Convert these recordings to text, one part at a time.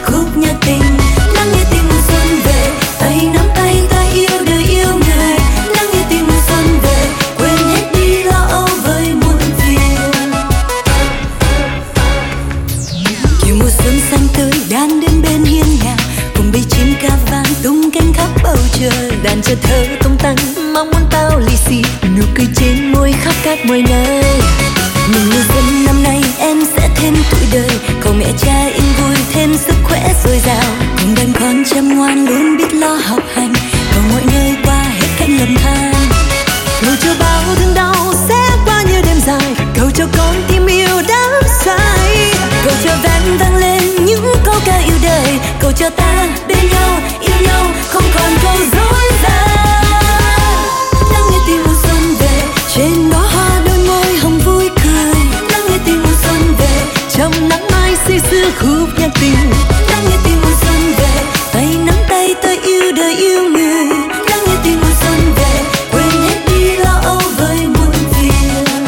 khúc nhạc tình. Lắng nghe tiếng mùa xuân về, tay nắm tay ta yêu đời yêu người. Lắng nghe tiếng mùa xuân về, quên hết đi lo âu với muôn phiền. Chiều mùa xuân xanh tươi đang đến bên hiên nhà, cùng bầy chim ca vang tung cánh khắp bầu trời. Đàn trẻ thơ tung tăng mong muốn bao lì xì, nụ cười trên môi khắp các mọi nơi. Mừng mùa xuân năm nay em sẽ thêm tuổi đời, cầu mẹ cha yên vui thêm sức khỏe dồi dào. Cùng đàn con chăm ngoan luôn biết lo học hành, cầu mọi nơi qua hết cảnh lầm than. Cầu cho bao thương đau sẽ qua như đêm dài, cầu cho con tim yêu đắm say. Cầu cho vang vang lên những câu ca yêu đời, cầu cho ta bên nhau yêu nhau không còn câu dối gian. Lắng nghe tiếng mùa xuân về, trên đó hoa đôi môi hồng vui cười. Lắng nghe tiếng mùa xuân về, trong nắng mai say sưa khúc nhạc tình. Lắng nghe tiếng mùa xuân về, tay nắm tay tôi yêu đời yêu người. Lắng nghe tiếng mùa xuân về, quên hết đi lo âu với muôn phiền.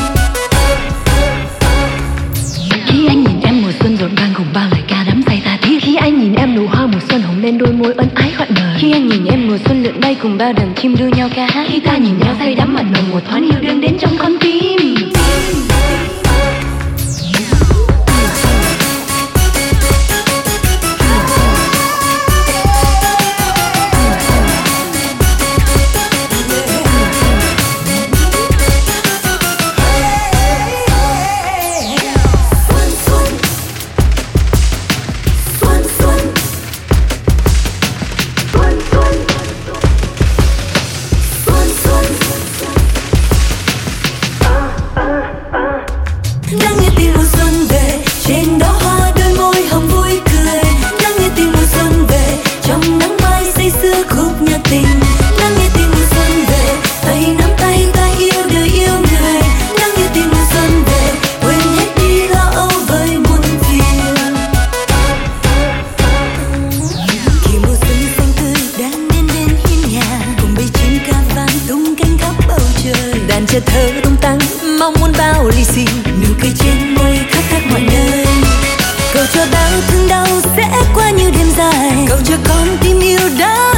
Khi anh nhìn em mùa xuân rộn ràng cùng bao lời ca đắm say tha thiết. Khi anh nhìn em nụ hoa mùa xuân hồng lên đôi môi ân ái gọi mời. Khi anh nhìn em mùa xuân lượn bay cùng bao đàn chim đưa nhau ca hát. Khi ta nhìn nhau say đắm mặn nồng, một thoáng yêu đương đến trong con tim. Lắng nghe tiếng mùa xuân về, trên đó hoa đôi môi hồng vui cười. Lắng nghe tiếng mùa xuân về, trong nắng mai say sưa khúc nhạc tình. Lắng nghe tiếng mùa xuân về, tay nắm tay ta yêu đời yêu người. Lắng nghe tiếng mùa xuân về, quên hết đi lo âu với muôn phiền. Khi mùa xuân xanh tươi đang đến bên hiên nhà, cùng bầy chim ca vang tung cánh khắp bầu trời. Đàn trẻ thơ tung tăng mong muốn bao lì xì, nụ cười trên môi khắp các mọi nơi. Cầu cho bao thương đau sẽ qua như đêm dài, cầu cho con tim yêu đắm